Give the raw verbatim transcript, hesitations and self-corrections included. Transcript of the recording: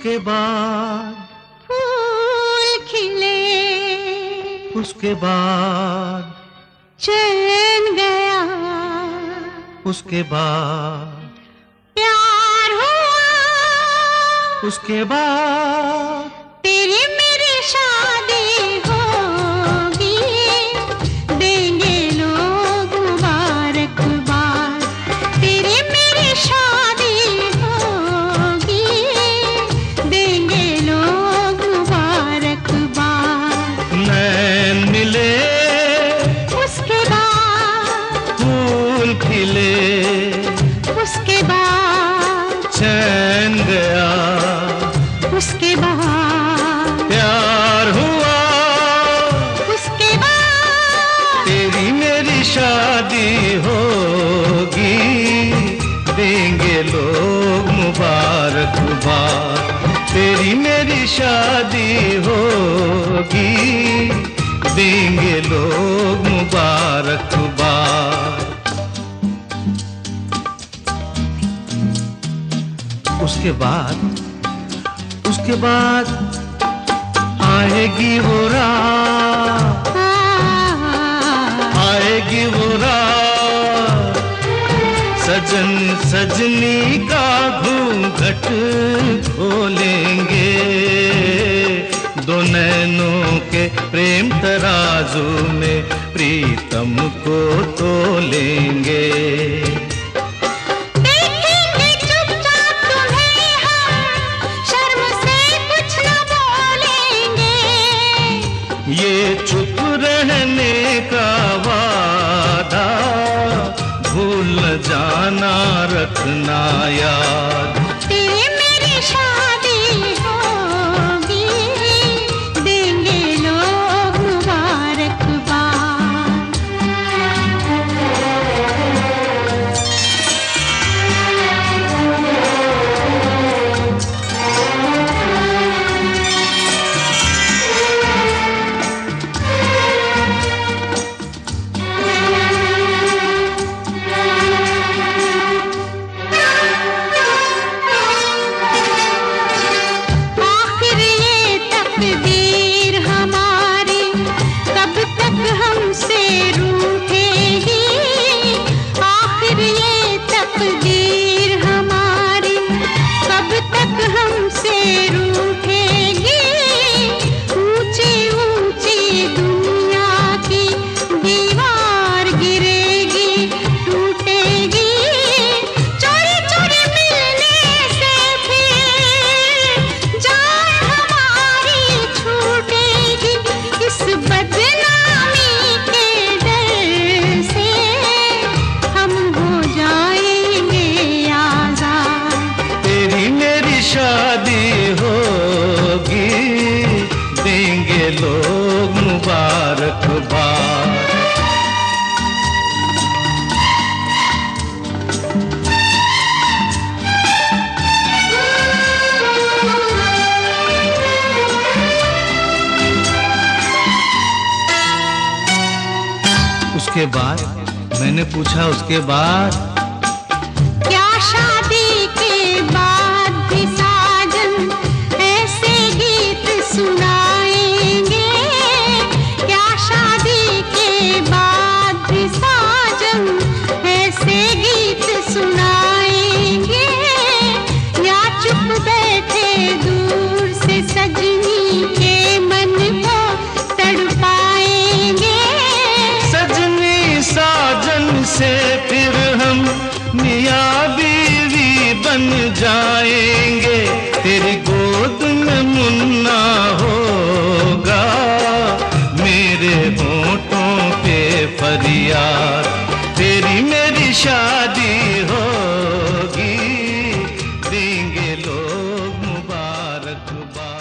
उसके बाद फूल खिले, उसके बाद चैन गया, उसके बाद प्यार हुआ, उसके बाद तेरी मेरी शादी होगी, देंगे लोग मुबारकबाद। तेरी मेरी शादी होगी, देंगे लोग मुबारकबाद। नैन मिले, उसके बाद फूल खिले, उसके बाद चैन गया, उसके बाद प्यार हुआ, उसके बाद तेरी मेरी शादी होगी, देंगे लोग मुबारकबाद। तेरी मेरी शादी होगी, देंगे लोग मुबारकबाद। उसके बाद उसके बाद आएगी वो रात, आएगी वो रात, सजन सजनी का घूंघट खोलेंगे, दो नैनों के प्रेम तराजू में प्रीतम को तोलेंगे। ये चुप रहने का वादा भूल न जाना, रखना याद। तेरी मेरी शादी होगी, देंगे लोग मुबारकबाद। तकदीर हमारी कब तक हमसे रूठेगी, आखिर ये तकदीर हमारी कब तक हमसे रूठेगी। ऊंची ऊंची दुनिया की दीवार गिरेगी, टूटेगी, चोरी चोरी मिलने से फिर जान हमारी छूटेगी। इस बदनामी के डर से हम हो जाएंगे आजाद। तेरी मेरी शादी होगी, देंगे लोग मुबारकबाद। उसके बाद मैंने पूछा, उसके बाद क्या शादी के बाद भी साजन ऐसे गीत सुनाएंगे? क्या शादी के बाद भी साजन ऐसे गीत सुनाएंगे? या चुप बैठे दूर से सजनी के मन को तड़पाएंगे? सजनी साजन से फिर हम मियाँ बीवी बन जाएंगे। तेरी गोद में मुन्ना होगा, मेरे होठों पे फरियाद। तेरी मेरी शादी होगी, देंगे लोग मुबारकबाद।